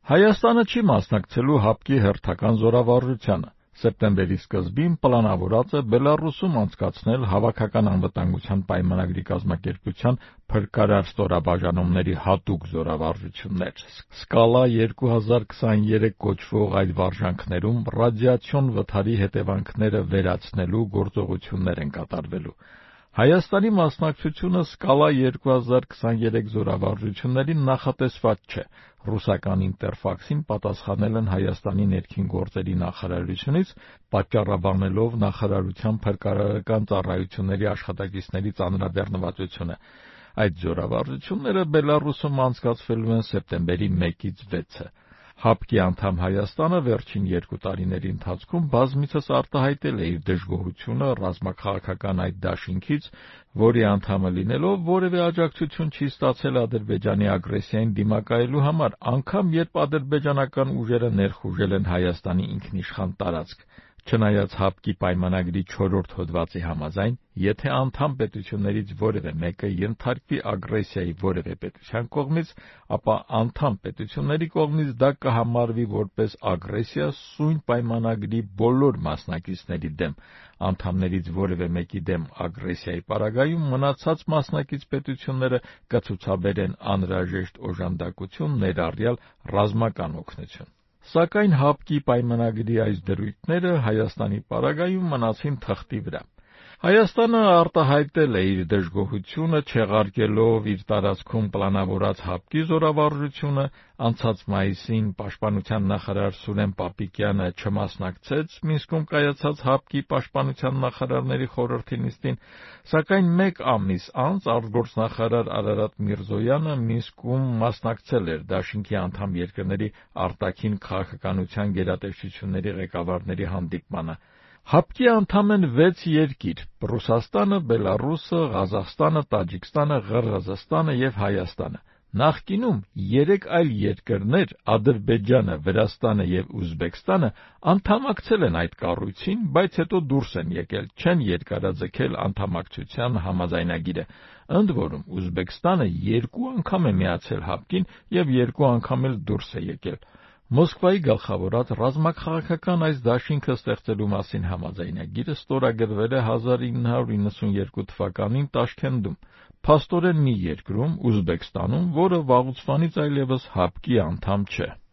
Հայաստանը չի մասնակցելու ՀԱՊԿ-ի հերթական զորավարժությանը։ Սեպտեմբերի սկզբին պլանավորած է Բելառուսում անցկացնել Հավաքական անվտանգության պայմանագրի կազմակերպության փրկարար ստորաբաժանումների հատուկ զորավարժություններ։ Սկալա 2023 կոչվող այդ վարժանքներում ռադիացիոն վթարի հետևանքները վերացնելու գործողություններ են կատարվելու։ Հայաստանի մասնակցությունը Սկալա 2023 զորավարժություններին նախատեսված չէ։ Ռուսական Ինտերֆաքսին պատասխանել են Հայաստանի ներքին գործերի նախարարությունից, պատճառաբանելով նախարարության փրկարարական ծառայությունների աշխատակիցների ծանրաբեռնվածությունը։ Այդ զորավարժությունները Բելառուսում անցկացվելու են սեպտեմբերի 1-ից 6-ը։ ՀԱՊԿ-ի անդամ Հայաստանը վերջին 2 տարիների ընթացքում բազմիցս արտահայտել է իր դժգոհությունը ռազմաքաղաքական այդ դաշինքից, որի անդամը լինելով որևէ աջակցություն չի ստացել Ադրբեջանի ագրեսիային դիմակայելու համար, անգամ երբ ադրբեջանական ուժերը ներխուժել են Հայաստանի ինքնիշխան տարածք։ Չնայած ՀԱՊԿ-ի պայմանագրի 4-րդ հոդվածի համաձայն, եթե անդամ պետություններից որևէ մեկը ենթարկվի ագրեսիայի որևէ պետության կողմից, ապա անդամ պետությունների կողմից դա կհամարվի որպես ագրեսիա սույն պայմանագրի բոլոր մասնակիցների դեմ։ Անդամներից որևէ մեկի դեմ ագրեսիայի պարագայում մնացած մասնակից պետությունները կցուցաբերեն անհրաժեշտ օժանդակություն, ներառյալ ռազմական օգնություն։ Սակայն ՀԱՊԿ-ի պայմանագրի այս դրույթները Հայաստանի պարագայում մնացին թղթի վրա։ Հայաստանը արտահայտել է իր դժգոհությունը, չեղարկելով իր տարածքում պլանավորած ՀԱՊԿ-ի զորավարժությունը։ Անցած մայիսին պաշտպանության նախարար Սուրեն Պապիկյանը չմասնակցեց Մինսկում կայացած ՀԱՊԿ-ի պաշտպանության նախարարների խորհրդի նիստին, սակայն մեկ ամիս անց արտգործնախարար Արարատ Միրզոյանը Մինսկում մասնակցել էր դաշինքի անդամ երկրների արտաքին քաղաքականության գերատեսչությունների ղեկավարների հանդիպմանը։ ՀԱՊԿ-ի անդամ են 6 երկիր՝ Ռուսաստանը, Բելառուսը, Ղազախստանը, Տաջիկստանը, Ղրղըզստանը և Հայաստանը։ Նախկինում 3 այլ երկրներ՝ Ադրբեջանը, Վրաստանը և Ուզբեկստանը, անդամակցել են այդ կառույցին, բայց հետո դուրս են եկել, չեն երկարաձգել անդամակցության համաձայնագիրը։ Ընդ որում, Ուզբեկստանը 2 անգամ է միացել ՀԱՊԿ-ին և 2 անգամ էլ դուրս է եկել։ Մոսկվայի գլխավորած ռազմաքաղաքական այս դաշինքը ստեղծելու մասին համաձայնագիրը ստորագրվել է 1992 թվականին Տաշքենտում, փաստորեն մի երկրում՝ Ուզբեկստանում, որը վաղուց այլևս ՀԱՊԿ-ի անդամ չէ։